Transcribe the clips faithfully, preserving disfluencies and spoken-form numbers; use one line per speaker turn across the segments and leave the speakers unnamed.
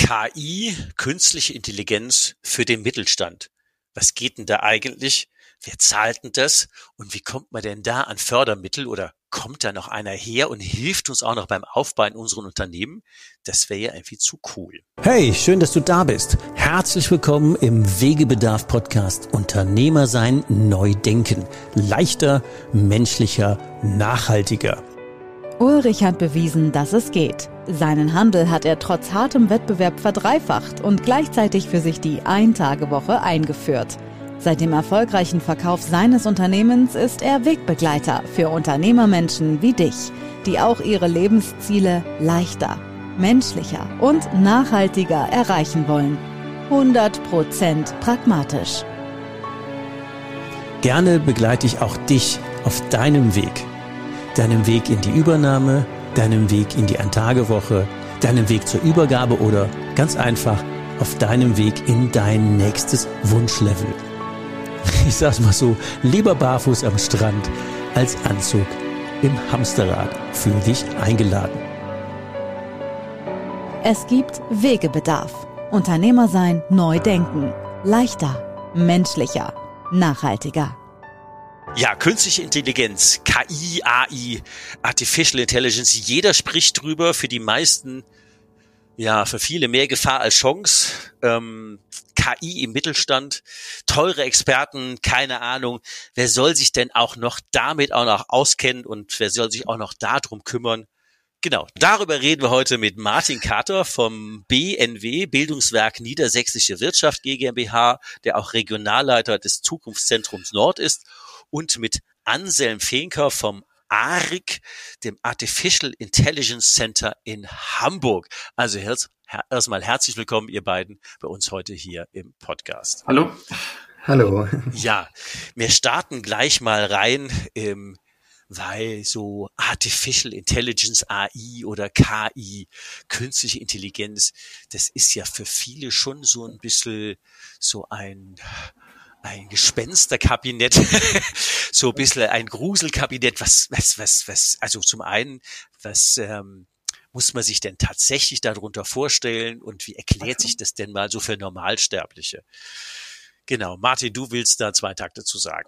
K I, künstliche Intelligenz für den Mittelstand. Was geht denn da eigentlich? Wer zahlt denn das? Und wie kommt man denn da an Fördermittel? Oder kommt da noch einer her und hilft uns auch noch beim Aufbau in unseren Unternehmen? Das wäre ja irgendwie zu cool.
Hey, schön, dass du da bist. Herzlich willkommen im Wegebedarf-Podcast Unternehmer sein, neu denken. Leichter, menschlicher, nachhaltiger.
Ulrich hat bewiesen, dass es geht. Seinen Handel hat er trotz hartem Wettbewerb verdreifacht und gleichzeitig für sich die Ein-Tage-Woche eingeführt. Seit dem erfolgreichen Verkauf seines Unternehmens ist er Wegbegleiter für Unternehmermenschen wie dich, die auch ihre Lebensziele leichter, menschlicher und nachhaltiger erreichen wollen. hundert Prozent pragmatisch.
Gerne begleite ich auch dich auf deinem Weg. Deinem Weg in die Übernahme, deinem Weg in die Ein-Tage-Woche, deinem Weg zur Übergabe oder ganz einfach auf deinem Weg in dein nächstes Wunschlevel. Ich sag's mal so, lieber barfuß am Strand als Anzug im Hamsterrad. Fühl dich eingeladen.
Es gibt Wegebedarf. Unternehmer sein, neu denken. Leichter, menschlicher, nachhaltiger.
Ja, künstliche Intelligenz, K I, A I, Artificial Intelligence, jeder spricht drüber, für die meisten, ja, für viele mehr Gefahr als Chance. Ähm, K I im Mittelstand, teure Experten, keine Ahnung. Wer soll sich denn auch noch damit auch noch auskennen und wer soll sich auch noch darum kümmern? Genau, darüber reden wir heute mit Martin Kater vom B N W, Bildungswerk Niedersächsische Wirtschaft GmbH, der auch Regionalleiter des Zukunftszentrums Nord ist, und mit Anselm Feenker vom A R I C, dem Artificial Intelligence Center in Hamburg. Also herz, her, erstmal herzlich willkommen, ihr beiden, bei uns heute hier im Podcast.
Hallo. Hallo.
Ja, wir starten gleich mal rein, ähm, weil so Artificial Intelligence, A I oder K I, künstliche Intelligenz, das ist ja für viele schon so ein bisschen so ein... ein Gespensterkabinett, so ein bisschen ein Gruselkabinett, was, was, was, was, also zum einen, was ähm, muss man sich denn tatsächlich darunter vorstellen und wie erklärt sich das denn mal so für Normalsterbliche? Genau, Martin, du willst da zwei Takte zu sagen.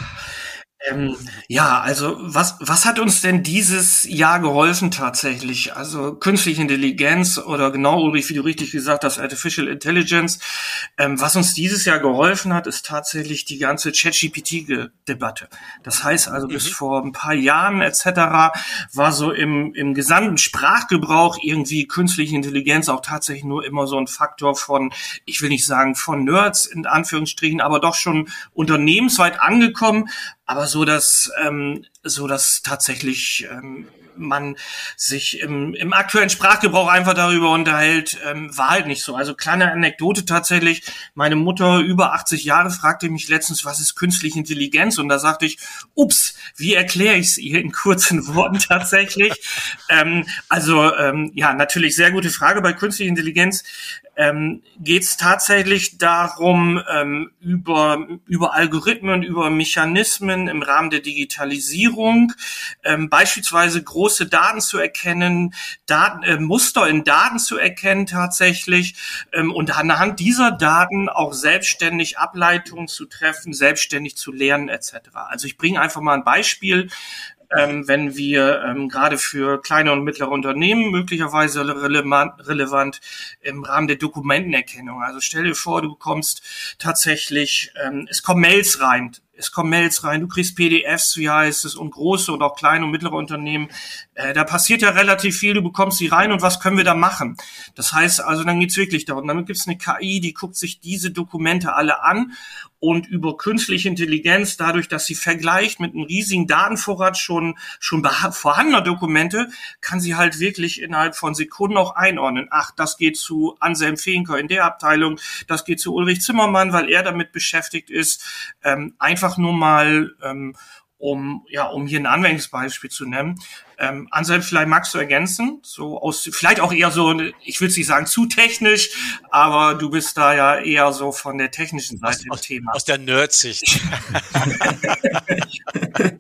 Ähm, ja, also was was hat uns denn dieses Jahr geholfen tatsächlich? Also künstliche Intelligenz oder genau, Ulrich, wie du richtig gesagt hast, Artificial Intelligence. Ähm, was uns dieses Jahr geholfen hat, ist tatsächlich die ganze ChatGPT-Debatte. Das heißt also, mhm. bis vor ein paar Jahren et cetera war so im im gesamten Sprachgebrauch irgendwie künstliche Intelligenz auch tatsächlich nur immer so ein Faktor von, ich will nicht sagen von Nerds in Anführungsstrichen, aber doch schon unternehmensweit angekommen. Aber so, dass ähm, so dass tatsächlich ähm, man sich im, im aktuellen Sprachgebrauch einfach darüber unterhält, ähm, war halt nicht so. Also kleine Anekdote tatsächlich, meine Mutter, über achtzig Jahre, fragte mich letztens, was ist künstliche Intelligenz? Und da sagte ich, ups, wie erkläre ich es ihr in kurzen Worten tatsächlich? ähm, also ähm, ja, natürlich sehr gute Frage bei künstlicher Intelligenz. Ähm, geht es tatsächlich darum, ähm, über über Algorithmen, über Mechanismen im Rahmen der Digitalisierung ähm, beispielsweise große Daten zu erkennen, Daten, äh, Muster in Daten zu erkennen tatsächlich ähm, und anhand dieser Daten auch selbstständig Ableitungen zu treffen, selbstständig zu lernen et cetera. Also ich bringe einfach mal ein Beispiel. Ähm, wenn wir ähm, gerade für kleine und mittlere Unternehmen möglicherweise relevant, relevant im Rahmen der Dokumentenerkennung. Also stell dir vor, du bekommst tatsächlich, ähm, es kommen Mails rein, es kommen Mails rein, du kriegst P D Fs, wie heißt es, und große und auch kleine und mittlere Unternehmen. Äh, da passiert ja relativ viel, du bekommst sie rein und was können wir da machen? Das heißt also, dann geht's wirklich darum. Damit gibt's eine K I, die guckt sich diese Dokumente alle an und über künstliche Intelligenz, dadurch, dass sie vergleicht mit einem riesigen Datenvorrat schon schon vorhandener Dokumente, kann sie halt wirklich innerhalb von Sekunden auch einordnen. Ach, das geht zu Anselm Feenker in der Abteilung, das geht zu Ulrich Zimmermann, weil er damit beschäftigt ist. Ähm, einfach nur mal, ähm, um ja, um hier ein Anwendungsbeispiel zu nennen. Ähm, Anselm, vielleicht magst du ergänzen, so aus, vielleicht auch eher so, ich will es nicht sagen zu technisch, aber du bist da ja eher so von der technischen Seite
aus,
im
aus,
Thema.
Aus der Nerd-Sicht.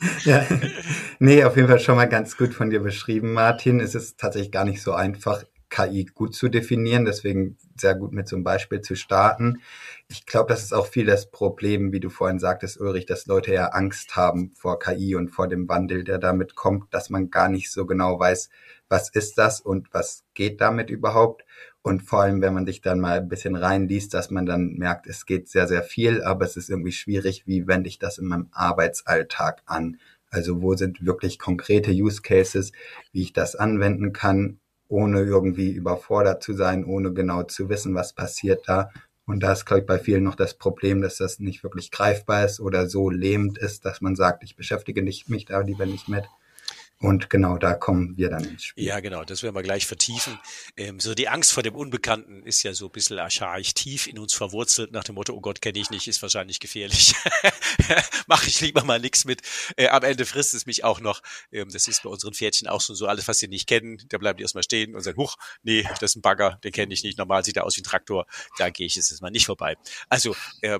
Ja, nee, auf jeden Fall schon mal ganz gut von dir beschrieben, Martin. Es ist tatsächlich gar nicht so einfach, K I gut zu definieren, deswegen sehr gut mit so einem Beispiel zu starten. Ich glaube, das ist auch viel das Problem, wie du vorhin sagtest, Ulrich, dass Leute ja Angst haben vor K I und vor dem Wandel, der damit kommt, dass man gar nicht so genau weiß, was ist das und was geht damit überhaupt. Und vor allem, wenn man sich dann mal ein bisschen reinliest, dass man dann merkt, es geht sehr, sehr viel, aber es ist irgendwie schwierig, wie wende ich das in meinem Arbeitsalltag an? Also wo sind wirklich konkrete Use Cases, wie ich das anwenden kann, ohne irgendwie überfordert zu sein, ohne genau zu wissen, was passiert da. Und da ist, glaube ich, bei vielen noch das Problem, dass das nicht wirklich greifbar ist oder so lähmend ist, dass man sagt, ich beschäftige mich da lieber nicht mit. Und genau, da kommen wir dann ins Spiel.
Ja, genau, das werden wir gleich vertiefen. Ähm, so die Angst vor dem Unbekannten ist ja so ein bisschen archaisch tief in uns verwurzelt, nach dem Motto, oh Gott, kenne ich nicht, ist wahrscheinlich gefährlich. Mache ich lieber mal nichts mit. Äh, am Ende frisst es mich auch noch. Ähm, das ist bei unseren Pferdchen auch schon so, alles, was sie nicht kennen, da bleiben die erstmal stehen und sagen, huch, nee, das ist ein Bagger, den kenne ich nicht, normal sieht er aus wie ein Traktor, da gehe ich jetzt mal nicht vorbei. Also, ähm,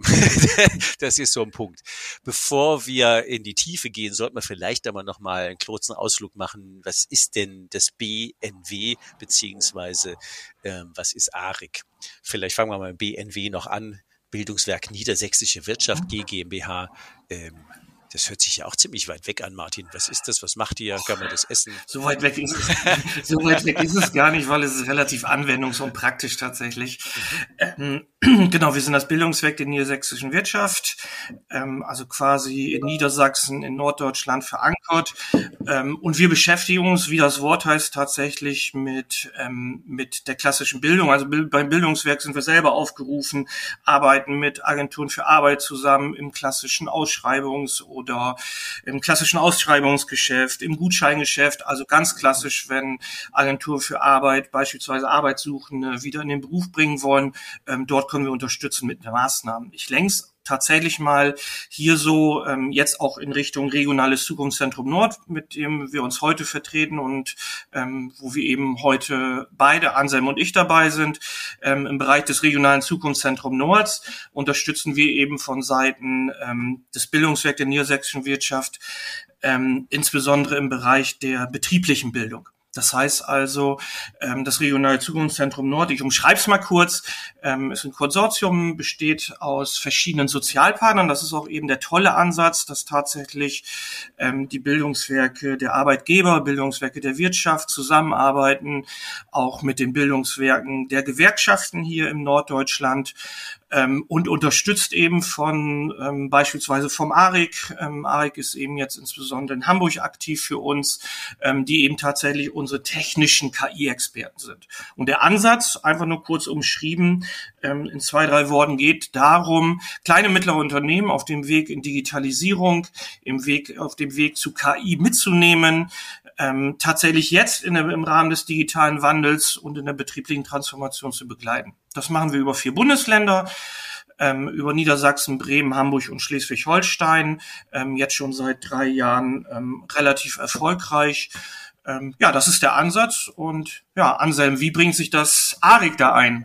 das ist so ein Punkt. Bevor wir in die Tiefe gehen, sollten wir vielleicht aber noch mal einen kurzen Ausflug machen. Was ist denn das B N W, beziehungsweise ähm, was ist A R I C? Vielleicht fangen wir mal mit B N W noch an. Bildungswerk Niedersächsische Wirtschaft G GmbH. Ähm, das hört sich ja auch ziemlich weit weg an, Martin. Was ist das? Was macht ihr? Kann man das essen?
So weit weg ist es, so weit weg ist es gar nicht, weil es ist relativ anwendungs- und praktisch tatsächlich. Ähm, genau, wir sind das Bildungswerk der Niedersächsischen Wirtschaft, ähm, also quasi in Niedersachsen, in Norddeutschland verankert. Ähm, und wir beschäftigen uns, wie das Wort heißt, tatsächlich mit, ähm, mit der klassischen Bildung. Also beim Bildungswerk sind wir selber aufgerufen, arbeiten mit Agenturen für Arbeit zusammen im klassischen Ausschreibungs- oder im klassischen Ausschreibungsgeschäft, im Gutscheingeschäft, also ganz klassisch, wenn Agenturen für Arbeit beispielsweise Arbeitssuchende wieder in den Beruf bringen wollen, ähm, dort können wir unterstützen mit Maßnahmen. Ich längst tatsächlich mal hier so ähm, jetzt auch in Richtung Regionales Zukunftszentrum Nord, mit dem wir uns heute vertreten und ähm, wo wir eben heute beide, Anselm und ich, dabei sind. Ähm, im Bereich des Regionalen Zukunftszentrum Nords unterstützen wir eben von Seiten ähm, des Bildungswerks der Niedersächsischen Wirtschaft ähm, insbesondere im Bereich der betrieblichen Bildung. Das heißt also, ähm, das Regionale Zukunftszentrum Nord, ich umschreibe es mal kurz, ähm, ist ein Konsortium, besteht aus verschiedenen Sozialpartnern. Das ist auch eben der tolle Ansatz, dass tatsächlich ähm, die Bildungswerke der Arbeitgeber, Bildungswerke der Wirtschaft zusammenarbeiten, auch mit den Bildungswerken der Gewerkschaften hier im Norddeutschland. Ähm, und unterstützt eben von ähm, beispielsweise vom A R I C. Ähm, A R I C ist eben jetzt insbesondere in Hamburg aktiv für uns, ähm, die eben tatsächlich unsere technischen K I-Experten sind. Und der Ansatz, einfach nur kurz umschrieben, ähm, in zwei, drei Worten geht darum, kleine, mittlere Unternehmen auf dem Weg in Digitalisierung, im Weg, auf dem Weg zu K I mitzunehmen, ähm, tatsächlich jetzt in der, im Rahmen des digitalen Wandels und in der betrieblichen Transformation zu begleiten. Das machen wir über vier Bundesländer, ähm, über Niedersachsen, Bremen, Hamburg und Schleswig-Holstein, ähm, jetzt schon seit drei Jahren ähm, relativ erfolgreich. Ähm, ja, das ist der Ansatz. Und ja, Anselm, wie bringt sich das A R I C da ein?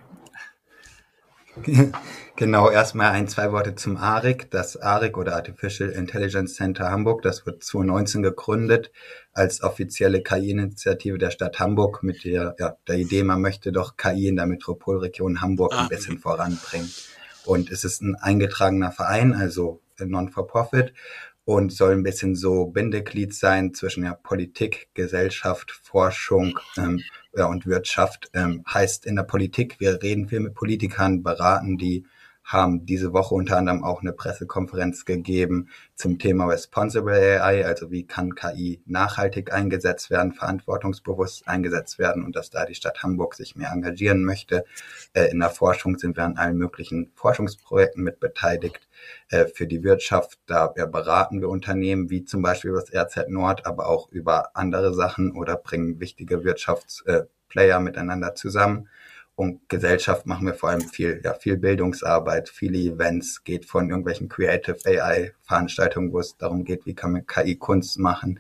Genau, erstmal ein, zwei Worte zum A R I C. Das A R I C oder Artificial Intelligence Center Hamburg, das wird zwanzig neunzehn gegründet als offizielle K I-Initiative der Stadt Hamburg mit der, ja, der Idee, man möchte doch K I in der Metropolregion Hamburg ein bisschen voranbringen. Und es ist ein eingetragener Verein, also Non-for-Profit, und soll ein bisschen so Bindeglied sein zwischen ja, Politik, Gesellschaft, Forschung ähm, ja, und Wirtschaft. Ähm, heißt in der Politik, wir reden viel mit Politikern, beraten die, haben diese Woche unter anderem auch eine Pressekonferenz gegeben zum Thema Responsible A I, also wie kann K I nachhaltig eingesetzt werden, verantwortungsbewusst eingesetzt werden und dass da die Stadt Hamburg sich mehr engagieren möchte. Äh, in der Forschung sind wir an allen möglichen Forschungsprojekten mit beteiligt. Äh, für die Wirtschaft, da ja, beraten wir Unternehmen wie zum Beispiel das R Z Nord, aber auch über andere Sachen oder bringen wichtige Wirtschaftsplayer äh, miteinander zusammen. Und Gesellschaft machen wir vor allem viel, ja, viel Bildungsarbeit, viele Events, geht von irgendwelchen Creative A I-Veranstaltungen, wo es darum geht, wie kann man K I Kunst machen,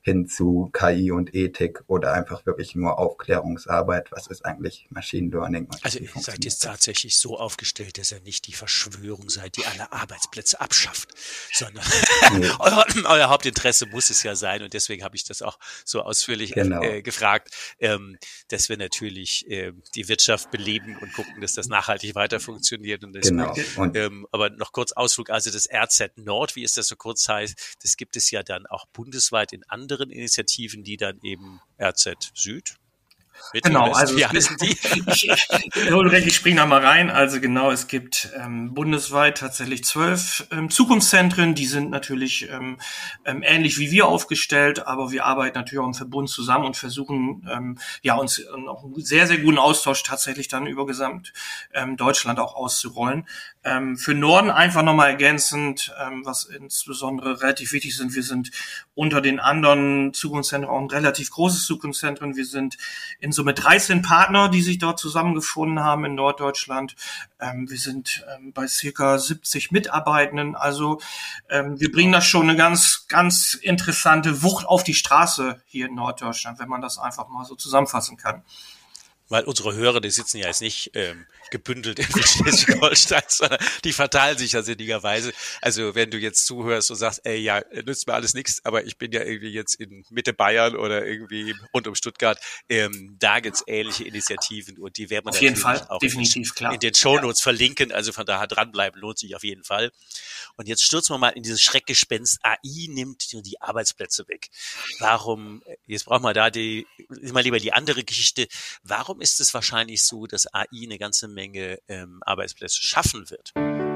hin zu K I und Ethik oder einfach wirklich nur Aufklärungsarbeit. Was ist eigentlich Machine Learning?
Also ihr seid jetzt tatsächlich so aufgestellt, dass ihr nicht die Verschwörung seid, die alle Arbeitsplätze abschafft, sondern nee. euer, euer Hauptinteresse muss es ja sein, und deswegen habe ich das auch so ausführlich genau. äh, gefragt, ähm, dass wir natürlich äh, die Wirtschaft beleben und gucken, dass das nachhaltig weiter funktioniert. Und deswegen, genau. Und, ähm, aber noch kurz Ausflug, also das R Z Nord, wie es das so kurz heißt, das gibt es ja dann auch bundesweit in anderen Initiativen, die dann eben R Z Süd. Bitte,
genau,
also
wie heißen die? ich, ich, ich springe da mal rein. Also genau, es gibt ähm, bundesweit tatsächlich zwölf ähm, Zukunftszentren. Die sind natürlich ähm, ähm, ähnlich wie wir aufgestellt, aber wir arbeiten natürlich auch im Verbund zusammen und versuchen ähm, ja uns auch einen sehr, sehr guten Austausch tatsächlich dann über gesamt ähm, Deutschland auch auszurollen. Ähm, für Norden einfach nochmal ergänzend, ähm, was insbesondere relativ wichtig sind, wir sind unter den anderen Zukunftszentren auch ein relativ großes Zukunftszentrum. Wir sind in Summe dreizehn Partner, die sich dort zusammengefunden haben in Norddeutschland. Ähm, wir sind ähm, bei circa siebzig Mitarbeitenden. Also ähm, wir bringen da schon eine ganz, ganz interessante Wucht auf die Straße hier in Norddeutschland, wenn man das einfach mal so zusammenfassen kann.
Weil unsere Hörer, die sitzen ja jetzt nicht ähm, gebündelt in Schleswig-Holstein, sondern die verteilen sich ja sinnigerweise. Also wenn du jetzt zuhörst und sagst, ey, ja, nützt mir alles nichts, aber ich bin ja irgendwie jetzt in Mitte Bayern oder irgendwie rund um Stuttgart, ähm, da gibt's ähnliche Initiativen, und die werden wir
auf jeden
natürlich
Fall,
auch
definitiv,
in,
klar.
in den Shownotes ja. verlinken. Also von daher dranbleiben lohnt sich auf jeden Fall. Und jetzt stürzen wir mal in dieses Schreckgespenst. A I nimmt die Arbeitsplätze weg. Warum, jetzt brauchen wir da die, mal lieber die andere Geschichte, warum ist es wahrscheinlich so, dass A I eine ganze Menge ähm, Arbeitsplätze schaffen wird?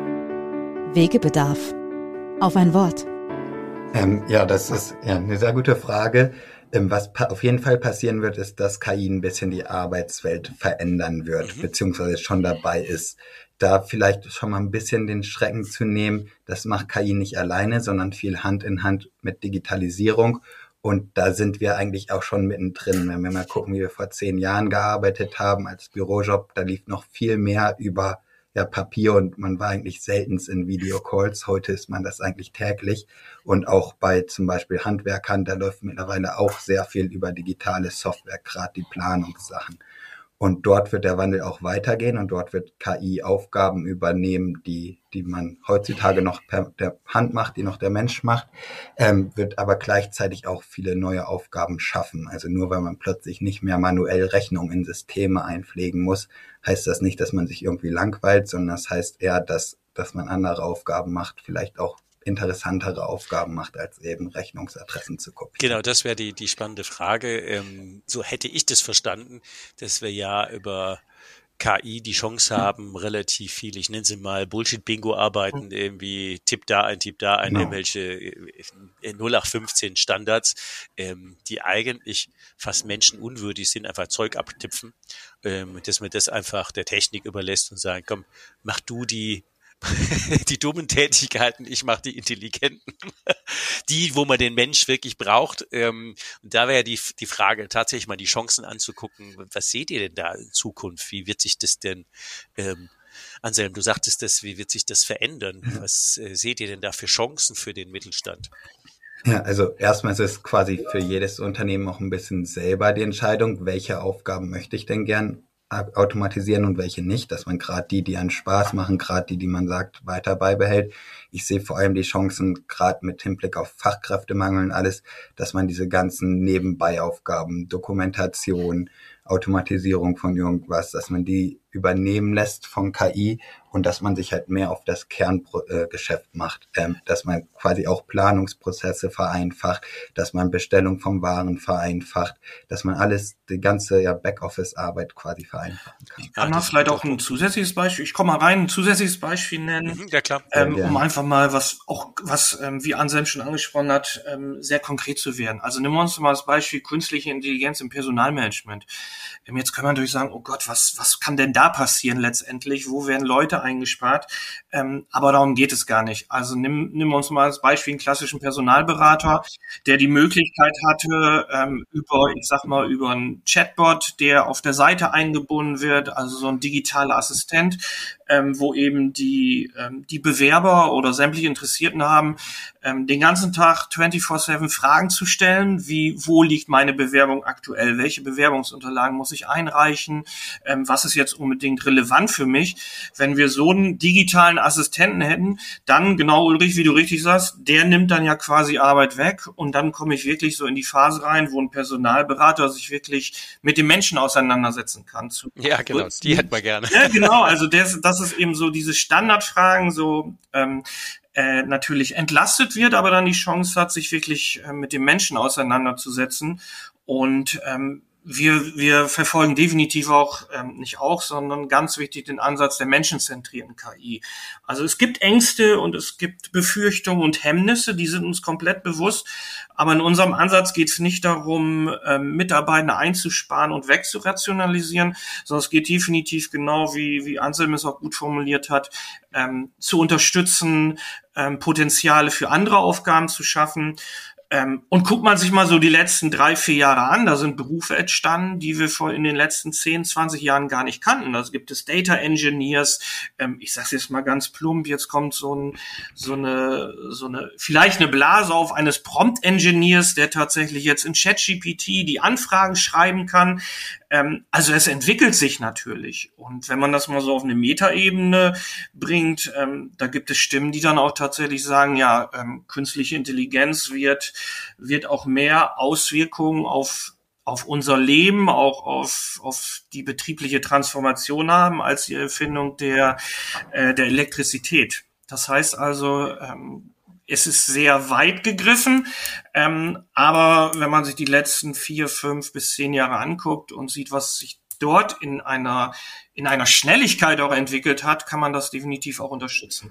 Wegebedarf. Auf ein Wort.
Ähm, ja, das ist ja eine sehr gute Frage. Ähm, was pa- auf jeden Fall passieren wird, ist, dass K I ein bisschen die Arbeitswelt verändern wird, mhm. beziehungsweise schon dabei ist. Da vielleicht schon mal ein bisschen den Schrecken zu nehmen, das macht K I nicht alleine, sondern viel Hand in Hand mit Digitalisierung. Und da sind wir eigentlich auch schon mittendrin. Wenn wir mal gucken, wie wir vor zehn Jahren gearbeitet haben als Bürojob, da lief noch viel mehr über ja, Papier, und man war eigentlich seltenst in Videocalls. Heute ist man das eigentlich täglich. Und auch bei zum Beispiel Handwerkern, da läuft mittlerweile auch sehr viel über digitale Software, gerade die Planungssachen. Und dort wird der Wandel auch weitergehen, und dort wird K I Aufgaben übernehmen, die die man heutzutage noch per der Hand macht, die noch der Mensch macht, ähm, wird aber gleichzeitig auch viele neue Aufgaben schaffen. Also nur weil man plötzlich nicht mehr manuell Rechnungen in Systeme einpflegen muss, heißt das nicht, dass man sich irgendwie langweilt, sondern das heißt eher, dass dass man andere Aufgaben macht, vielleicht auch interessantere Aufgaben macht, als eben Rechnungsadressen zu kopieren.
Genau, das wäre die die spannende Frage. Ähm, so hätte ich das verstanden, dass wir ja über K I die Chance haben, relativ viel, ich nenne sie mal Bullshit-Bingo-Arbeiten, irgendwie Tipp da ein, Tipp da ein, no. irgendwelche null acht fünfzehn Standards, ähm, die eigentlich fast menschenunwürdig sind, einfach Zeug abtipfen, ähm, dass man das einfach der Technik überlässt und sagt, komm, mach du die die dummen Tätigkeiten, ich mache die intelligenten, die, wo man den Mensch wirklich braucht. Ähm, und da wäre ja die, die Frage, tatsächlich mal die Chancen anzugucken. Was seht ihr denn da in Zukunft? Wie wird sich das denn, ähm, Anselm, du sagtest das, wie wird sich das verändern? Was äh, seht ihr denn da für Chancen für den Mittelstand?
Ja, also erstmal ist es quasi für jedes Unternehmen auch ein bisschen selber die Entscheidung, welche Aufgaben möchte ich denn gern automatisieren und welche nicht, dass man gerade die, die einen Spaß machen, gerade die, die man sagt, weiter beibehält. Ich sehe vor allem die Chancen, gerade mit Hinblick auf Fachkräftemangel und alles, dass man diese ganzen Nebenbeiaufgaben, Dokumentation, Automatisierung von irgendwas, dass man die übernehmen lässt von K I und dass man sich halt mehr auf das Kerngeschäft äh, macht, ähm, dass man quasi auch Planungsprozesse vereinfacht, dass man Bestellung von Waren vereinfacht, dass man alles, die ganze ja, Backoffice-Arbeit quasi vereinfachen kann.
Ich kann man vielleicht auch ein zusätzliches Beispiel, ich komme mal rein, ein zusätzliches Beispiel nennen,
mhm, ja, klar.
Ähm, um einfach mal was, auch was, ähm, wie Anselm schon angesprochen hat, ähm, sehr konkret zu werden. Also nehmen wir uns mal das Beispiel künstliche Intelligenz im Personalmanagement. Ähm, jetzt können wir natürlich sagen, oh Gott, was, was kann denn da passieren letztendlich? Wo werden Leute eingespart. Ähm, aber darum geht es gar nicht. Also nimm, nimm uns mal als Beispiel einen klassischen Personalberater, der die Möglichkeit hatte, ähm, über, ich sag mal, über einen Chatbot, der auf der Seite eingebunden wird, also so ein digitaler Assistent, ähm, wo eben die, ähm, die Bewerber oder sämtliche Interessierten haben, ähm, den ganzen Tag vierundzwanzig sieben Fragen zu stellen, wie, wo liegt meine Bewerbung aktuell, welche Bewerbungsunterlagen muss ich einreichen, ähm, was ist jetzt unbedingt relevant für mich. Wenn wir so einen digitalen Assistenten hätten, dann, genau Ulrich, wie du richtig sagst, der nimmt dann ja quasi Arbeit weg und dann komme ich wirklich so in die Phase rein, wo ein Personalberater sich wirklich mit dem Menschen auseinandersetzen kann. Zu
ja, genau, die hätten wir gerne.
Ja, genau, also das, das ist eben so diese Standardfragen, so ähm, äh, natürlich entlastet wird, aber dann die Chance hat, sich wirklich äh, mit dem Menschen auseinanderzusetzen. Und ähm, wir wir verfolgen definitiv auch, ähm, nicht auch, sondern ganz wichtig den Ansatz der menschenzentrierten K I. Also es gibt Ängste und es gibt Befürchtungen und Hemmnisse, die sind uns komplett bewusst. Aber in unserem Ansatz geht es nicht darum, ähm, Mitarbeiter einzusparen und wegzurationalisieren, sondern es geht definitiv genau, wie wie Anselm es auch gut formuliert hat, ähm, zu unterstützen, ähm, Potenziale für andere Aufgaben zu schaffen. Ähm, und guckt man sich mal so die letzten drei, vier Jahre an, da sind Berufe entstanden, die wir vor in den letzten zehn, zwanzig Jahren gar nicht kannten. Da gibt es Data Engineers, ähm, ich sag's jetzt mal ganz plump, jetzt kommt so ein, so eine, so eine, vielleicht eine Blase auf eines Prompt Engineers, der tatsächlich jetzt in ChatGPT die Anfragen schreiben kann. Ähm, also es entwickelt sich natürlich. Und wenn man das mal so auf eine Metaebene bringt, ähm, da gibt es Stimmen, die dann auch tatsächlich sagen, ja, ähm, künstliche Intelligenz wird wird auch mehr Auswirkungen auf auf unser Leben, auch auf auf die betriebliche Transformation haben, als die Erfindung der äh, der Elektrizität. Das heißt also, ähm, es ist sehr weit gegriffen, ähm, aber wenn man sich die letzten vier, fünf bis zehn Jahre anguckt und sieht, was sich dort in einer in einer Schnelligkeit auch entwickelt hat, kann man das definitiv auch unterstützen.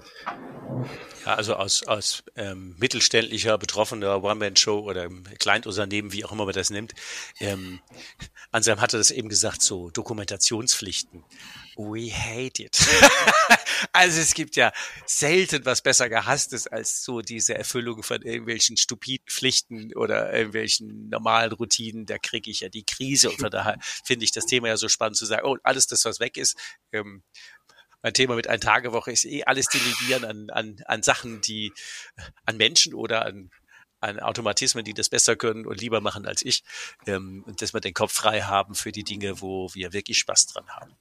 Ja, also aus, aus ähm, mittelständlicher, betroffener One-Man-Show oder Kleinunternehmen, wie auch immer man das nimmt. Ähm, Anselm hatte das eben gesagt, so Dokumentationspflichten. We hate it. Also es gibt ja selten was besser gehasst ist als so diese Erfüllung von irgendwelchen stupiden Pflichten oder irgendwelchen normalen Routinen. Da kriege ich ja die Krise und von daher finde ich das Thema ja so spannend zu sagen, oh, alles das, was weg ist, ähm, mein Thema mit Ein-Tage-Woche ist eh alles delegieren an, an, an Sachen, die, an Menschen oder an, an Automatismen, die das besser können und lieber machen als ich, ähm, und dass wir den Kopf frei haben für die Dinge, wo wir wirklich Spaß dran haben.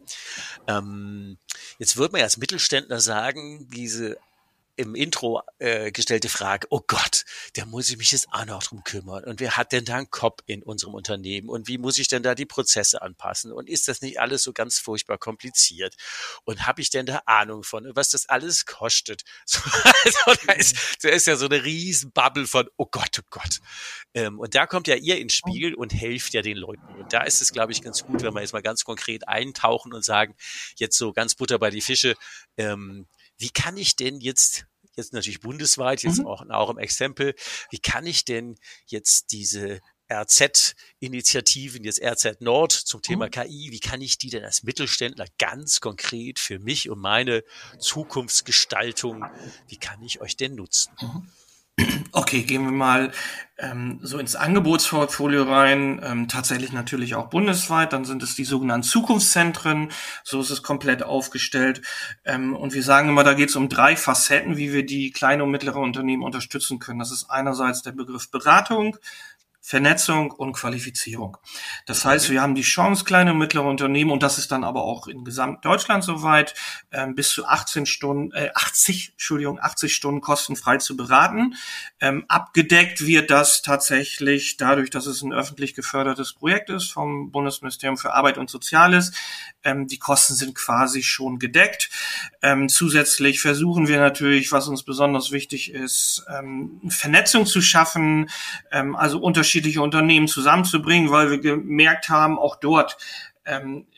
Ähm, jetzt würde man ja als Mittelständler sagen, diese im Intro äh, gestellte Frage, oh Gott, da muss ich mich jetzt auch noch drum kümmern. Und wer hat denn da einen Kopf in unserem Unternehmen? Und wie muss ich denn da die Prozesse anpassen? Und ist das nicht alles so ganz furchtbar kompliziert? Und habe ich denn da Ahnung von, was das alles kostet? So, also da ist, da ist ja so eine riesen Bubble von, oh Gott, oh Gott. Ähm, und da kommt ja ihr ins Spiel und helft ja den Leuten. Und da ist es, glaube ich, ganz gut, wenn wir jetzt mal ganz konkret eintauchen und sagen, jetzt so ganz Butter bei die Fische, ähm, wie kann ich denn jetzt, jetzt natürlich bundesweit, jetzt mhm. auch, auch im Exempel, wie kann ich denn jetzt diese R Z-Initiativen, jetzt R Z Nord zum Thema mhm. K I, wie kann ich die denn als Mittelständler ganz konkret für mich und meine Zukunftsgestaltung, wie kann ich euch denn nutzen?
Mhm. Okay, gehen wir mal ähm, so ins Angebotsportfolio rein, ähm, tatsächlich natürlich auch bundesweit, dann sind es die sogenannten Zukunftszentren, so ist es komplett aufgestellt, ähm, und wir sagen immer, da geht es um drei Facetten, wie wir die kleine und mittlere Unternehmen unterstützen können. Das ist einerseits der Begriff Beratung, Vernetzung und Qualifizierung. Das heißt, wir haben die Chance, kleine und mittlere Unternehmen, und das ist dann aber auch in Gesamtdeutschland soweit, ähm, bis zu achtzehn Stunden, äh, achtzig, Entschuldigung, achtzig Stunden kostenfrei zu beraten. Ähm, abgedeckt wird das tatsächlich dadurch, dass es ein öffentlich gefördertes Projekt ist vom Bundesministerium für Arbeit und Soziales. Ähm, die Kosten sind quasi schon gedeckt. Ähm, zusätzlich versuchen wir natürlich, was uns besonders wichtig ist, ähm, Vernetzung zu schaffen, ähm, also unterschiedliche Unternehmen zusammenzubringen, weil wir gemerkt haben, auch dort ähm,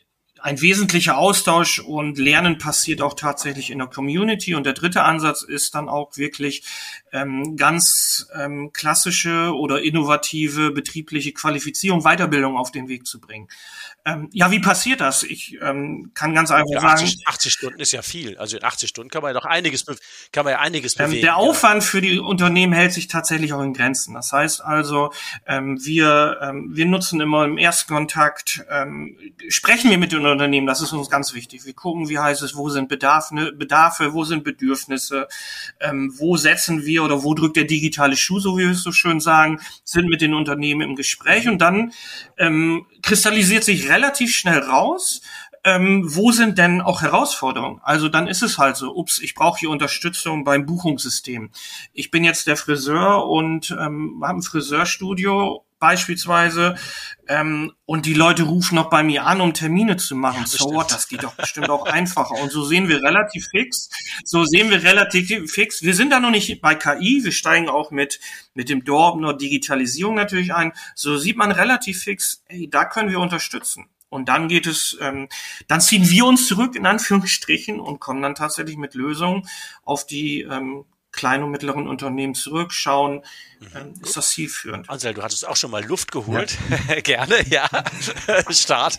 ein wesentlicher Austausch und Lernen passiert auch tatsächlich in der Community. Und der dritte Ansatz ist dann auch wirklich ähm, ganz ähm, klassische oder innovative betriebliche Qualifizierung, Weiterbildung auf den Weg zu bringen. Ähm, ja, wie passiert das? Ich ähm, kann ganz einfach
ja,
sagen,
achtzig, achtzig Stunden ist ja viel. Also in achtzig Stunden kann man ja doch einiges, kann man ja einiges
ähm,
bewegen.
Der Aufwand ja. für die Unternehmen hält sich tatsächlich auch in Grenzen. Das heißt also, ähm, wir ähm, wir nutzen immer im ersten Kontakt, ähm, sprechen wir mit den Unternehmen. Das ist uns ganz wichtig. Wir gucken, wie heißt es, wo sind Bedarfe, Bedarfe, wo sind Bedürfnisse, ähm, wo setzen wir oder wo drückt der digitale Schuh, so wie wir es so schön sagen, sind mit den Unternehmen im Gespräch und dann ähm, kristallisiert sich relativ schnell raus, ähm, wo sind denn auch Herausforderungen? Also dann ist es halt so, ups, ich brauche hier Unterstützung beim Buchungssystem. Ich bin jetzt der Friseur und ähm, habe ein Friseurstudio beispielsweise ähm, und die Leute rufen noch bei mir an, um Termine zu machen. Ja, so what, das geht doch bestimmt auch einfacher. Und so sehen wir relativ fix, so sehen wir relativ fix. Wir sind da noch nicht bei K I, wir steigen auch mit mit dem Dorbener Digitalisierung natürlich ein. So sieht man relativ fix, ey, da können wir unterstützen. Und dann geht es, ähm, dann ziehen wir uns zurück, in Anführungsstrichen, und kommen dann tatsächlich mit Lösungen auf die ähm, kleinen und mittleren Unternehmen zurückschauen, ähm, ist das zielführend.
Ansel, du hattest auch schon mal Luft geholt. Ja. Gerne, ja. Start.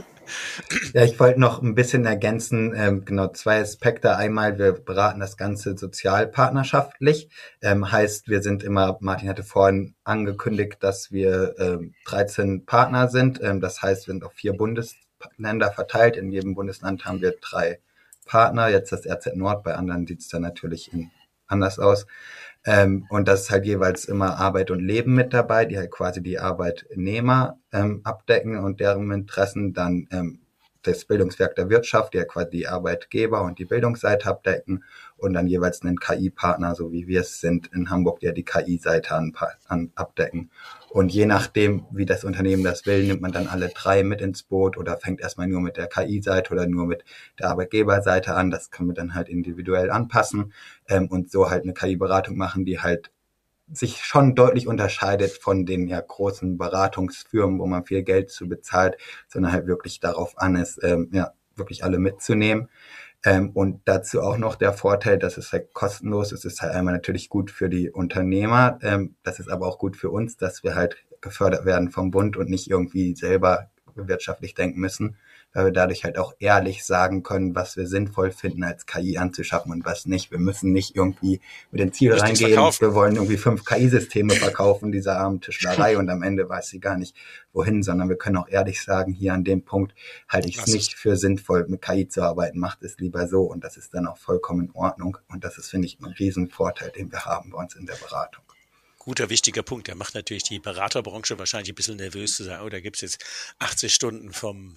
Ja, ich wollte noch ein bisschen ergänzen, ähm, genau zwei Aspekte. Einmal, wir beraten das Ganze sozialpartnerschaftlich. Ähm, heißt, wir sind immer, Martin hatte vorhin angekündigt, dass wir ähm, dreizehn Partner sind. Ähm, das heißt, wir sind auf vier Bundesländer verteilt. In jedem Bundesland haben wir drei Partner. Jetzt das R Z Nord, bei anderen sieht es dann natürlich in anders aus. Ähm, und das ist halt jeweils immer Arbeit und Leben mit dabei, die halt quasi die Arbeitnehmer ähm, abdecken und deren Interessen, dann ähm, das Bildungswerk der Wirtschaft, die ja quasi die Arbeitgeber und die Bildungsseite abdecken und dann jeweils einen K I-Partner, so wie wir es sind in Hamburg, der die K I-Seite an, an, abdecken. Und je nachdem, wie das Unternehmen das will, nimmt man dann alle drei mit ins Boot oder fängt erstmal nur mit der K I-Seite oder nur mit der Arbeitgeberseite an. Das können wir dann halt individuell anpassen ähm, und so halt eine K I-Beratung machen, die halt sich schon deutlich unterscheidet von den ja großen Beratungsfirmen, wo man viel Geld zu bezahlt, sondern halt wirklich darauf an ist, ähm, ja wirklich alle mitzunehmen. Ähm, und dazu auch noch der Vorteil, dass es halt kostenlos ist. Es ist halt einmal natürlich gut für die Unternehmer, ähm, das ist aber auch gut für uns, dass wir halt gefördert werden vom Bund und nicht irgendwie selber wirtschaftlich denken müssen, weil wir dadurch halt auch ehrlich sagen können, was wir sinnvoll finden, als K I anzuschaffen und was nicht. Wir müssen nicht irgendwie mit dem Ziel reingehen, wir wollen irgendwie fünf K I-Systeme verkaufen, diese armen Tischlerei, und am Ende weiß sie gar nicht, wohin, sondern wir können auch ehrlich sagen, hier an dem Punkt halte ich es nicht für sinnvoll, mit K I zu arbeiten, macht es lieber so, und das ist dann auch vollkommen in Ordnung, und das ist, finde ich, ein Riesenvorteil, den wir haben bei uns in der Beratung.
Guter, wichtiger Punkt. Der macht natürlich die Beraterbranche wahrscheinlich ein bisschen nervös zu sagen, oh, da gibt's jetzt achtzig Stunden vom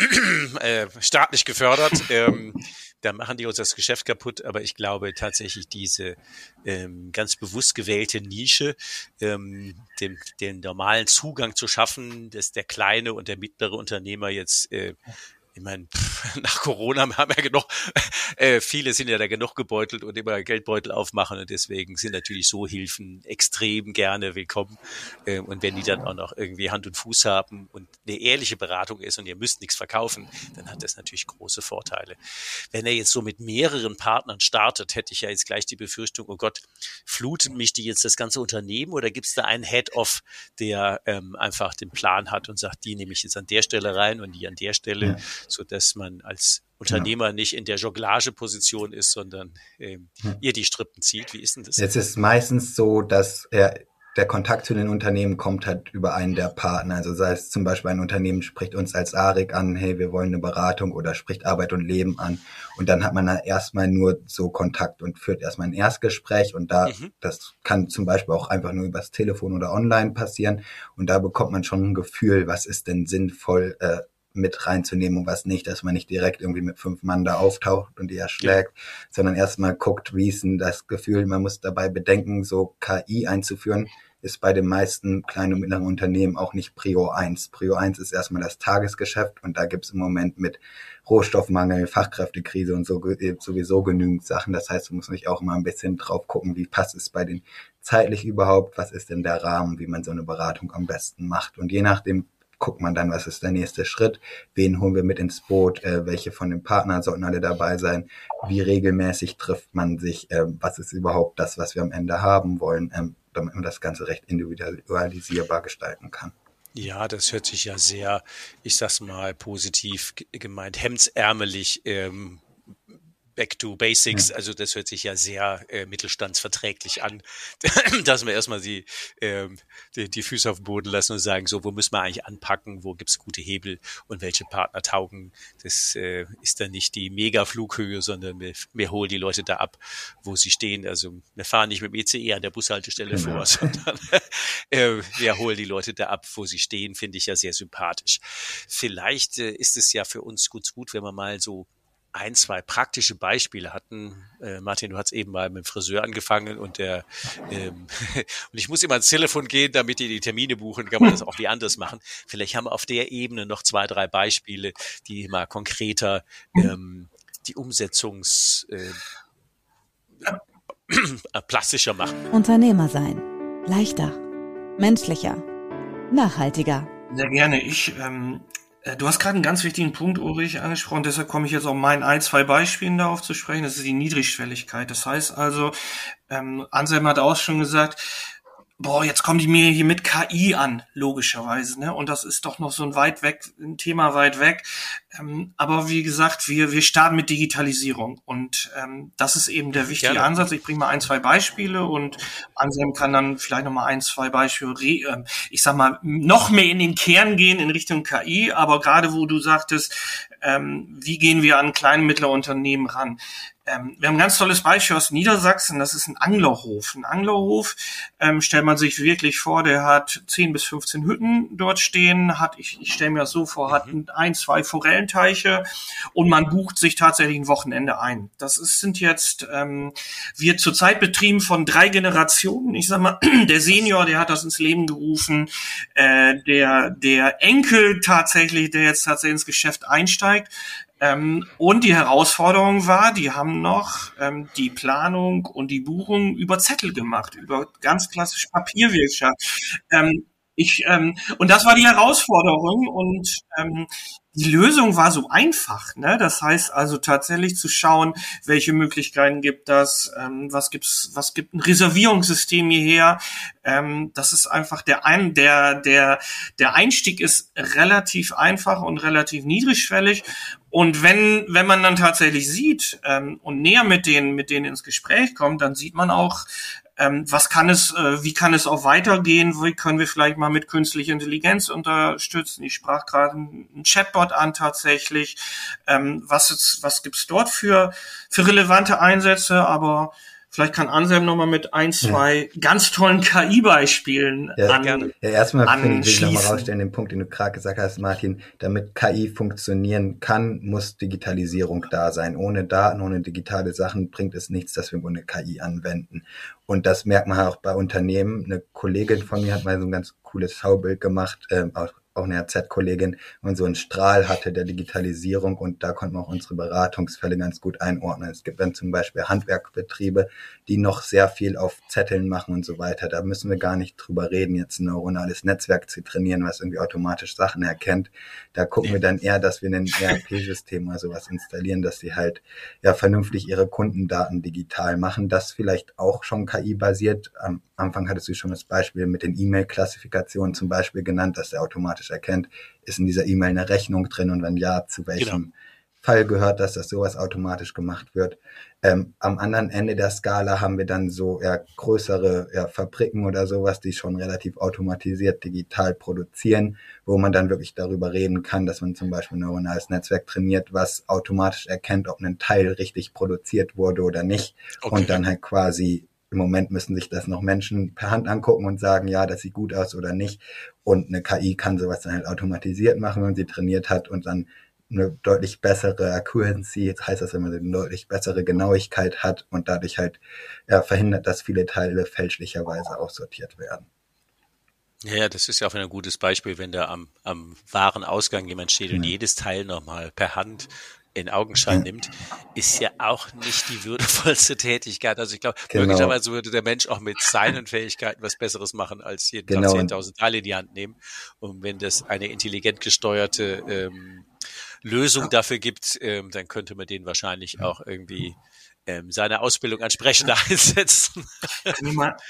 äh, staatlich gefördert. Ähm, da machen die uns das Geschäft kaputt. Aber ich glaube tatsächlich diese ähm, ganz bewusst gewählte Nische, ähm, den, den normalen Zugang zu schaffen, dass der kleine und der mittlere Unternehmer jetzt äh, ich meine, nach Corona haben wir genug, äh, viele sind ja da genug gebeutelt und immer Geldbeutel aufmachen, und deswegen sind natürlich so Hilfen extrem gerne willkommen. Ähm, und wenn die dann auch noch irgendwie Hand und Fuß haben und eine ehrliche Beratung ist und ihr müsst nichts verkaufen, dann hat das natürlich große Vorteile. Wenn er jetzt so mit mehreren Partnern startet, hätte ich ja jetzt gleich die Befürchtung, oh Gott, fluten mich die jetzt das ganze Unternehmen, oder gibt es da einen Head-Off, der ähm, einfach den Plan hat und sagt, die nehme ich jetzt an der Stelle rein und die an der Stelle, ja, so dass man als Unternehmer ja. nicht in der Jonglageposition ist, sondern ähm, ja. ihr die Strippen zieht. Wie ist denn das?
Es ist meistens so, dass er, der Kontakt zu den Unternehmen kommt halt über einen der Partner. Also sei es zum Beispiel ein Unternehmen spricht uns als ARIC an, hey, wir wollen eine Beratung, oder spricht Arbeit und Leben an. Und dann hat man da erstmal nur so Kontakt und führt erstmal ein Erstgespräch. Und da, mhm. das kann zum Beispiel auch einfach nur übers Telefon oder online passieren. Und da bekommt man schon ein Gefühl, was ist denn sinnvoll, äh, mit reinzunehmen und was nicht, dass man nicht direkt irgendwie mit fünf Mann da auftaucht und die erschlägt, ja. sondern erstmal guckt, wie ist denn das Gefühl. Man muss dabei bedenken, so K I einzuführen, ist bei den meisten kleinen und mittleren Unternehmen auch nicht Prio eins. Prio eins ist erstmal das Tagesgeschäft, und da gibt's im Moment mit Rohstoffmangel, Fachkräftekrise und so sowieso genügend Sachen. Das heißt, man muss sich auch immer ein bisschen drauf gucken, wie passt es bei den zeitlich überhaupt, was ist denn der Rahmen, wie man so eine Beratung am besten macht. Und je nachdem guckt man dann, was ist der nächste Schritt, wen holen wir mit ins Boot, äh, welche von den Partnern sollten alle dabei sein, wie regelmäßig trifft man sich, äh, was ist überhaupt das, was wir am Ende haben wollen, ähm, damit man das Ganze recht individualisierbar gestalten kann.
Ja, das hört sich ja sehr, ich sag's mal positiv gemeint, hemdsärmelig ähm, Back to Basics, also das hört sich ja sehr äh, mittelstandsverträglich an, dass wir erstmal die, ähm, die, die Füße auf den Boden lassen und sagen, so, wo müssen wir eigentlich anpacken, wo gibt's gute Hebel und welche Partner taugen. Das äh, ist dann nicht die Mega-Flughöhe, sondern wir, wir holen die Leute da ab, wo sie stehen. Also wir fahren nicht mit dem E C E an der Bushaltestelle genau. vor, sondern äh, wir holen die Leute da ab, wo sie stehen, finde ich ja sehr sympathisch. Vielleicht äh, ist es ja für uns gut, gut, wenn wir mal so ein, zwei praktische Beispiele hatten. Äh, Martin, du hast eben mal mit dem Friseur angefangen und der ähm, und ich muss immer ans Telefon gehen, damit die die Termine buchen, kann man das auch wie anders machen. Vielleicht haben wir auf der Ebene noch zwei, drei Beispiele, die mal konkreter ähm, die Umsetzungs äh, äh, plastischer machen.
Unternehmer sein. Leichter. Menschlicher. Nachhaltiger.
Sehr gerne. Ich ähm Du hast gerade einen ganz wichtigen Punkt, Ulrich, angesprochen, deshalb komme ich jetzt auf meinen ein, zwei Beispielen darauf zu sprechen. Das ist die Niedrigschwelligkeit. Das heißt also, ähm, Anselm hat auch schon gesagt, boah, jetzt kommen die mir hier mit K I an, logischerweise, ne? Und das ist doch noch so ein weit weg, ein Thema weit weg. Ähm, aber wie gesagt, wir wir starten mit Digitalisierung und ähm, das ist eben der wichtige
Gerne.
Ansatz. Ich bringe mal ein, zwei Beispiele und Anselm kann dann vielleicht noch mal ein, zwei Beispiele, re- äh, ich sag mal, noch mehr in den Kern gehen in Richtung K I. Aber gerade wo du sagtest, ähm, wie gehen wir an kleine, mittlere Unternehmen ran? Ähm, wir haben ein ganz tolles Beispiel aus Niedersachsen, das ist ein Anglerhof. Ein Anglerhof, ähm, stellt man sich wirklich vor, der hat zehn bis fünfzehn Hütten dort stehen, hat, ich, ich stelle mir das so vor, hat ein, zwei Forellenteiche und man bucht sich tatsächlich ein Wochenende ein. Das ist, sind jetzt, ähm, wird zurzeit betrieben von drei Generationen. Ich sag mal, der Senior, der hat das ins Leben gerufen, äh, der, der Enkel tatsächlich, der jetzt tatsächlich ins Geschäft einsteigt. Ähm, und die Herausforderung war, die haben noch ähm, die Planung und die Buchung über Zettel gemacht, über ganz klassisch Papierwirtschaft. Ähm, ich ähm, und das war die Herausforderung und ähm, die Lösung war so einfach, ne? Das heißt also tatsächlich zu schauen, welche Möglichkeiten gibt das, ähm, was gibt's, was gibt ein Reservierungssystem hierher. Ähm, das ist einfach der ein, der der der Einstieg ist relativ einfach und relativ niedrigschwellig. Und wenn wenn man dann tatsächlich sieht ähm, und näher mit denen mit denen ins Gespräch kommt, dann sieht man auch, ähm, was kann es, äh, wie kann es auch weitergehen? Wie können wir vielleicht mal mit künstlicher Intelligenz unterstützen? Ich sprach gerade einen Chatbot an tatsächlich. Ähm, was ist, was gibt's dort für für relevante Einsätze? Aber vielleicht kann Anselm nochmal mit ein, zwei ja. ganz tollen K I-Beispielen
ja,
an,
gerne. Ja, erstmal will ich nochmal
anschließen.
rausstellen, den Punkt, den du gerade gesagt hast, Martin, damit K I funktionieren kann, muss Digitalisierung da sein. Ohne Daten, ohne digitale Sachen bringt es nichts, dass wir eine K I anwenden. Und das merkt man auch bei Unternehmen. Eine Kollegin von mir hat mal so ein ganz cooles Schaubild gemacht, ähm, auch auch eine R Z-Kollegin, und so einen Strahl hatte der Digitalisierung, und da konnten wir auch unsere Beratungsfälle ganz gut einordnen. Es gibt dann zum Beispiel Handwerkbetriebe, die noch sehr viel auf Zetteln machen und so weiter. Da müssen wir gar nicht drüber reden, jetzt ein neuronales Netzwerk zu trainieren, was irgendwie automatisch Sachen erkennt. Da gucken wir dann eher, dass wir ein E R P-System oder sowas installieren, dass sie halt ja vernünftig ihre Kundendaten digital machen. Das vielleicht auch schon K I-basiert. Am Anfang hattest du schon das Beispiel mit den E-Mail-Klassifikationen zum Beispiel genannt, dass der automatisch erkennt, ist in dieser E-Mail eine Rechnung drin und wenn ja, zu welchem genau. Fall gehört das, dass sowas automatisch gemacht wird. Ähm, am anderen Ende der Skala haben wir dann so ja, größere ja, Fabriken oder sowas, die schon relativ automatisiert digital produzieren, wo man dann wirklich darüber reden kann, dass man zum Beispiel ein neuronales Netzwerk trainiert, was automatisch erkennt, ob ein Teil richtig produziert wurde oder nicht, okay. Und dann halt quasi im Moment müssen sich das noch Menschen per Hand angucken und sagen, ja, das sieht gut aus oder nicht. Und eine K I kann sowas dann halt automatisiert machen, wenn sie trainiert hat und dann eine deutlich bessere Accuracy, das heißt das immer, eine deutlich bessere Genauigkeit hat und dadurch halt ja, verhindert, dass viele Teile fälschlicherweise aussortiert werden.
Ja, ja, das ist ja auch ein gutes Beispiel, wenn da am, am Warenausgang jemand steht und mhm. jedes Teil nochmal per Hand in Augenschein nimmt, ist ja auch nicht die würdevollste Tätigkeit. Also ich glaube,
Genau.
möglicherweise würde der Mensch auch mit seinen Fähigkeiten was Besseres machen, als jeden
Genau.
Tag zehntausend Teile in die Hand nehmen. Und wenn das eine intelligent gesteuerte ähm, Lösung dafür gibt, ähm, dann könnte man den wahrscheinlich auch irgendwie ähm, seine Ausbildung entsprechend einsetzen.
Kann ich mal,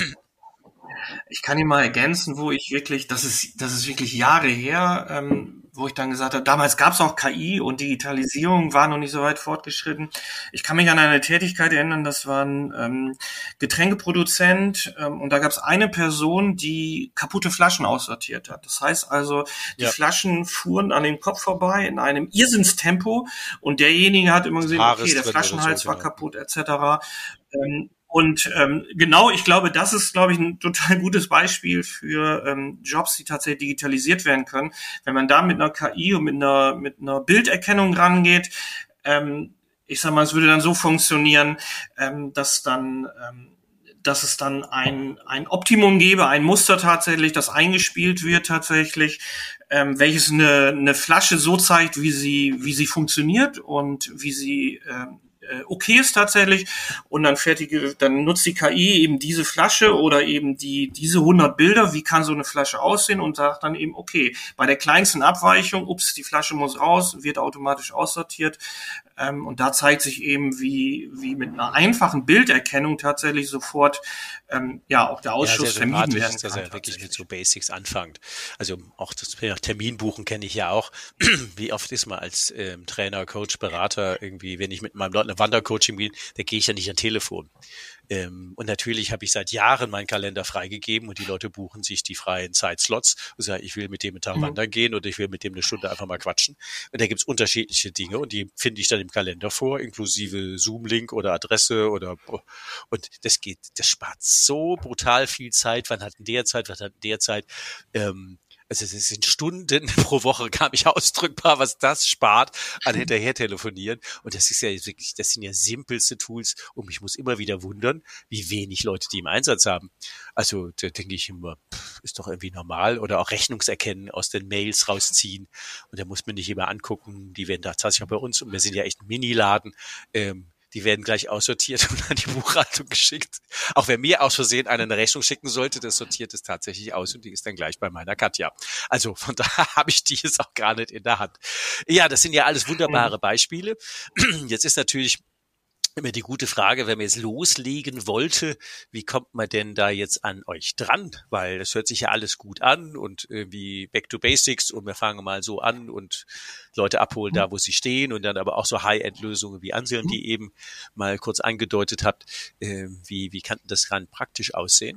ich kann ihn mal ergänzen, wo ich wirklich, das ist, das ist wirklich Jahre her, ähm, wo ich dann gesagt habe, damals gab es auch K I und Digitalisierung war noch nicht so weit fortgeschritten. Ich kann mich an eine Tätigkeit erinnern, das war ein ähm, Getränkeproduzent ähm, und da gab es eine Person, die kaputte Flaschen aussortiert hat. Das heißt also, die
Ja.
Flaschen fuhren an dem Kopf vorbei in einem Irrsinnstempo und derjenige hat immer gesehen,
Haares
okay, der
drin oder
Flaschenhals
so,
war
genau.
kaputt et cetera. Ähm, Und ähm, genau, ich glaube, das ist, glaube ich, ein total gutes Beispiel für ähm, Jobs, die tatsächlich digitalisiert werden können. Wenn man da mit einer K I und mit einer mit einer Bilderkennung rangeht, ähm, ich sag mal, es würde dann so funktionieren, ähm, dass dann ähm, dass es dann ein ein Optimum gäbe, ein Muster tatsächlich, das eingespielt wird tatsächlich, ähm, welches eine eine Flasche so zeigt, wie sie wie sie funktioniert und wie sie ähm, okay ist tatsächlich und dann fertige, dann nutzt die K I eben diese Flasche oder eben die diese hundert Bilder, wie kann so eine Flasche aussehen und sagt dann eben, okay, bei der kleinsten Abweichung, ups, die Flasche muss raus, wird automatisch aussortiert ähm, und da zeigt sich eben, wie wie mit einer einfachen Bilderkennung tatsächlich sofort ähm, ja auch der Ausschuss
ja, sehr
vermieden
sympathisch
werden
ist, dass
kann.
er wirklich mit so Basics anfängt. Also auch das Terminbuchen kenne ich ja auch. Wie oft ist man als ähm, Trainer, Coach, Berater irgendwie, wenn ich mit meinem Leuten eine Wandercoaching bin, da gehe ich ja nicht an Telefon. Ähm, und natürlich habe ich seit Jahren meinen Kalender freigegeben und die Leute buchen sich die freien Zeitslots und sagen, ich will mit dem einen Tag
Mhm.
wandern gehen oder ich will mit dem eine Stunde einfach mal quatschen. Und da gibt's unterschiedliche Dinge und die finde ich dann im Kalender vor, inklusive Zoom-Link oder Adresse oder und das geht, das spart so brutal viel Zeit. Wann hat denn der Zeit, was hat denn der Zeit? Ähm, Also es sind Stunden pro Woche gar nicht ausdrückbar, was das spart an hinterher telefonieren. Und das ist ja wirklich, das sind ja simpelste Tools und ich muss immer wieder wundern, wie wenig Leute die im Einsatz haben. Also da denke ich immer, pff, ist doch irgendwie normal. Oder auch Rechnungserkennen aus den Mails rausziehen. Und da muss man nicht immer angucken, die werden da tatsächlich auch bei uns und wir sind ja echt ein Mini-Laden. Ähm, Die werden gleich aussortiert und an die Buchhaltung geschickt. Auch wer mir aus Versehen eine Rechnung schicken sollte, das sortiert es tatsächlich aus und die ist dann gleich bei meiner Katja. Also von daher habe ich die jetzt auch gar nicht in der Hand. Ja, das sind ja alles wunderbare Beispiele. Jetzt ist natürlich immer die gute Frage, wenn man jetzt loslegen wollte, wie kommt man denn da jetzt an euch dran? Weil das hört sich ja alles gut an und irgendwie back to basics und wir fangen mal so an und Leute abholen da, wo sie stehen und dann aber auch so High-End-Lösungen wie Anselm, die eben mal kurz angedeutet habt. Äh, wie, wie kann das dann praktisch aussehen?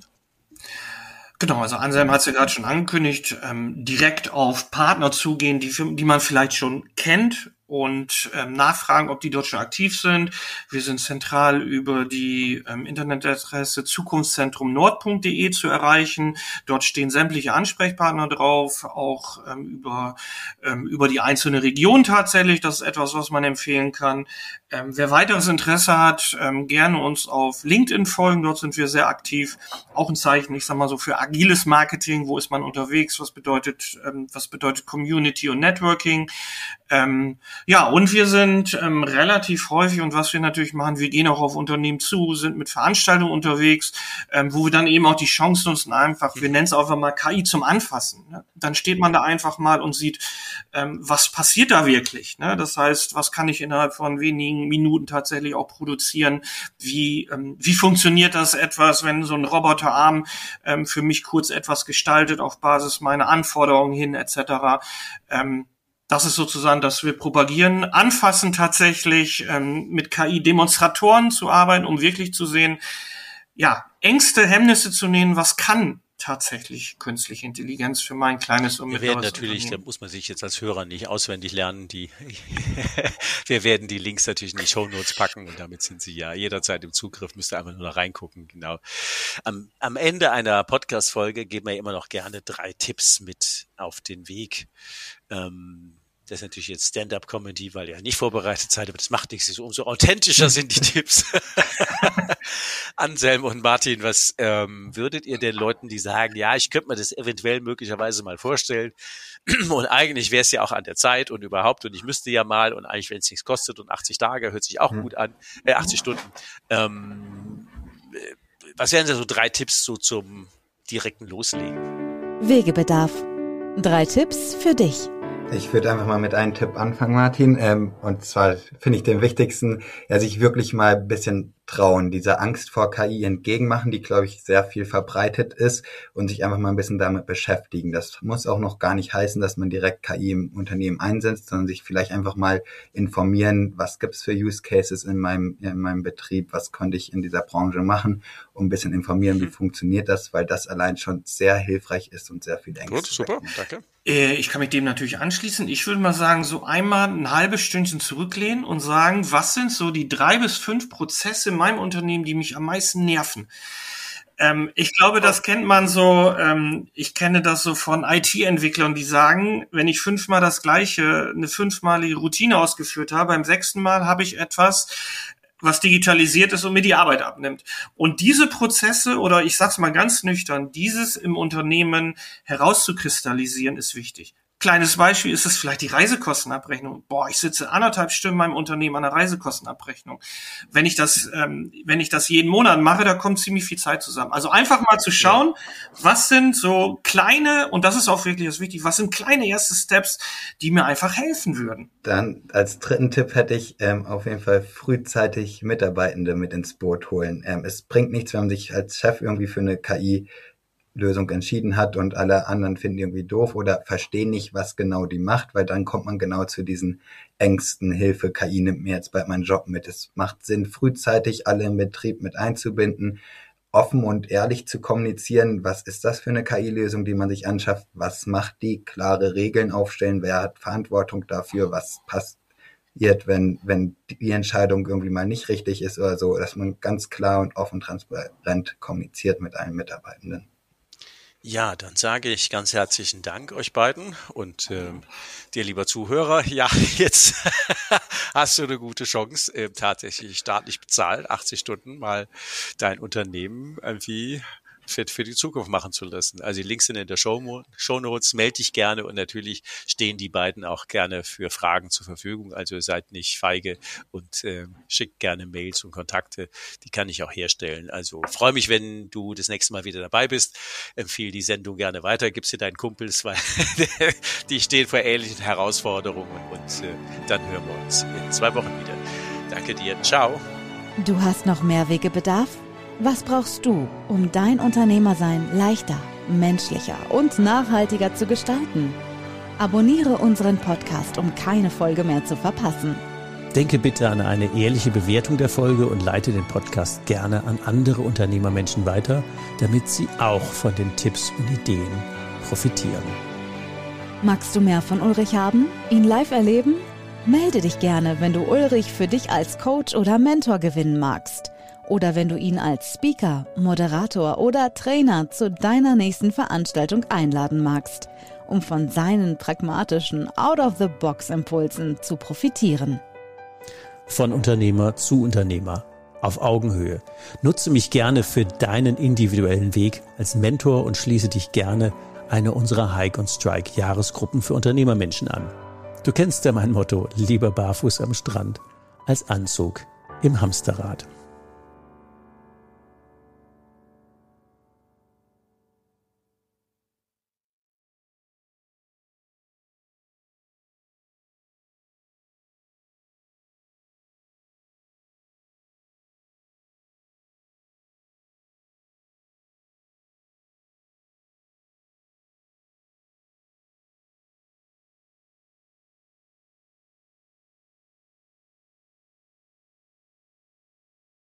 Genau, also Anselm hat es ja gerade schon angekündigt, ähm, direkt auf Partner zugehen, die, die man vielleicht schon kennt und ähm, nachfragen, ob die dort schon aktiv sind. Wir sind zentral über die ähm, Internetadresse zukunftszentrum nord punkt de zu erreichen. Dort stehen sämtliche Ansprechpartner drauf, auch ähm, über ähm, über die einzelne Region tatsächlich. Das ist etwas, was man empfehlen kann. Ähm, wer weiteres Interesse hat, ähm, gerne uns auf LinkedIn folgen. Dort sind wir sehr aktiv. Auch ein Zeichen, ich sag mal so, für agiles Marketing. Wo ist man unterwegs? Was bedeutet ähm, was bedeutet Community und Networking? Ähm, ja, und wir sind ähm, relativ häufig, und was wir natürlich machen, wir gehen auch auf Unternehmen zu, sind mit Veranstaltungen unterwegs, ähm, wo wir dann eben auch die Chance nutzen, einfach, wir nennen es einfach mal K I zum Anfassen. Ne? Dann steht man da einfach mal und sieht, ähm, was passiert da wirklich. Ne? Das heißt, was kann ich innerhalb von wenigen Minuten tatsächlich auch produzieren? Wie ähm, wie funktioniert das etwas, wenn so ein Roboterarm ähm, für mich kurz etwas gestaltet auf Basis meiner Anforderungen hin et cetera. Ähm, Das ist sozusagen, dass wir propagieren, anfassen tatsächlich, ähm, mit K I-Demonstratoren zu arbeiten, um wirklich zu sehen, ja, Ängste, Hemmnisse zu nehmen, was kann tatsächlich künstliche Intelligenz für mein kleines und
Wir werden
mittleres
natürlich, da
Unternehmen.
muss man sich jetzt als Hörer nicht auswendig lernen, die wir werden die Links natürlich in die Shownotes packen und damit sind Sie ja jederzeit im Zugriff, müsst ihr einfach nur da reingucken, genau. Am, am Ende einer Podcast-Folge geben wir immer noch gerne drei Tipps mit auf den Weg. Ähm, Das ist natürlich jetzt Stand-up-Comedy, weil ihr nicht vorbereitet seid, aber das macht nichts. Umso authentischer sind die Tipps. Anselm und Martin, was ähm, würdet ihr den Leuten, die sagen, ja, ich könnte mir das eventuell möglicherweise mal vorstellen und eigentlich wäre es ja auch an der Zeit und überhaupt und ich müsste ja mal und eigentlich, wenn es nichts kostet und achtzig Tage, hört sich auch mhm. gut an, äh, achtzig Stunden. Ähm, was wären so drei Tipps so zum direkten Loslegen?
Wegebedarf. Drei Tipps für dich.
Ich würde einfach mal mit einem Tipp anfangen, Martin. Ähm, und zwar finde ich den wichtigsten, ja, sich wirklich mal ein bisschen trauen, dieser Angst vor K I entgegenmachen, die, glaube ich, sehr viel verbreitet ist und sich einfach mal ein bisschen damit beschäftigen. Das muss auch noch gar nicht heißen, dass man direkt K I im Unternehmen einsetzt, sondern sich vielleicht einfach mal informieren, was gibt's für Use Cases in meinem, in meinem Betrieb, was konnte ich in dieser Branche machen, um ein bisschen informieren, wie funktioniert das, weil das allein schon sehr hilfreich ist und sehr viel Ängste.
Gut, super, danke.
Ich kann mich dem natürlich anschließen. Ich würde mal sagen, so einmal ein halbes Stündchen zurücklehnen und sagen, was sind so die drei bis fünf Prozesse in meinem Unternehmen, die mich am meisten nerven? Ähm, ich glaube, das kennt man so, ähm, ich kenne das so von I T-Entwicklern, die sagen, wenn ich fünfmal das Gleiche, eine fünfmalige Routine ausgeführt habe, beim sechsten Mal habe ich etwas, was digitalisiert ist und mir die Arbeit abnimmt. Und diese Prozesse, oder ich sag's mal ganz nüchtern, dieses im Unternehmen herauszukristallisieren, ist wichtig. Kleines Beispiel ist es vielleicht die Reisekostenabrechnung. Boah, ich sitze anderthalb Stunden in meinem Unternehmen an der Reisekostenabrechnung. Wenn ich das, ähm, wenn ich das jeden Monat mache, da kommt ziemlich viel Zeit zusammen. Also einfach mal zu schauen, was sind so kleine, und das ist auch wirklich das Wichtige, was sind kleine erste Steps, die mir einfach helfen würden.
Dann als dritten Tipp hätte ich ähm, auf jeden Fall frühzeitig Mitarbeitende mit ins Boot holen. Ähm, es bringt nichts, wenn man sich als Chef irgendwie für eine K I Lösung entschieden hat und alle anderen finden die irgendwie doof oder verstehen nicht, was genau die macht, weil dann kommt man genau zu diesen Ängsten, Hilfe, K I nimmt mir jetzt bald meinen Job mit. Es macht Sinn, frühzeitig alle im Betrieb mit einzubinden, offen und ehrlich zu kommunizieren, was ist das für eine K I-Lösung, die man sich anschafft, was macht die, klare Regeln aufstellen, wer hat Verantwortung dafür, was passiert, wenn, wenn die Entscheidung irgendwie mal nicht richtig ist oder so, dass man ganz klar und offen transparent kommuniziert mit allen Mitarbeitenden.
Ja, dann sage ich ganz herzlichen Dank euch beiden und ähm, dir, lieber Zuhörer. Ja, jetzt hast du eine gute Chance, äh, tatsächlich staatlich bezahlt, achtzig Stunden mal dein Unternehmen irgendwie für, für die Zukunft machen zu lassen. Also die Links sind in der Show, Shownotes, melde dich gerne und natürlich stehen die beiden auch gerne für Fragen zur Verfügung. Also seid nicht feige und äh, schickt gerne Mails und Kontakte, die kann ich auch herstellen. Also freue mich, wenn du das nächste Mal wieder dabei bist. Empfehle die Sendung gerne weiter, gib's dir deinen Kumpels, weil die stehen vor ähnlichen Herausforderungen und äh, dann hören wir uns in zwei Wochen wieder. Danke dir, ciao.
Du hast noch mehr Wegebedarf? Was brauchst du, um dein Unternehmersein leichter, menschlicher und nachhaltiger zu gestalten? Abonniere unseren Podcast, um keine Folge mehr zu verpassen.
Denke bitte an eine ehrliche Bewertung der Folge und leite den Podcast gerne an andere Unternehmermenschen weiter, damit sie auch von den Tipps und Ideen profitieren.
Magst du mehr von Ulrich haben? Ihn live erleben? Melde dich gerne, wenn du Ulrich für dich als Coach oder Mentor gewinnen magst. Oder wenn du ihn als Speaker, Moderator oder Trainer zu deiner nächsten Veranstaltung einladen magst, um von seinen pragmatischen Out-of-the-Box-Impulsen zu profitieren.
Von Unternehmer zu Unternehmer, auf Augenhöhe. Nutze mich gerne für deinen individuellen Weg als Mentor und schließe dich gerne eine unserer Hike und Strike Jahresgruppen für Unternehmermenschen an. Du kennst ja mein Motto, lieber barfuß am Strand als Anzug im Hamsterrad.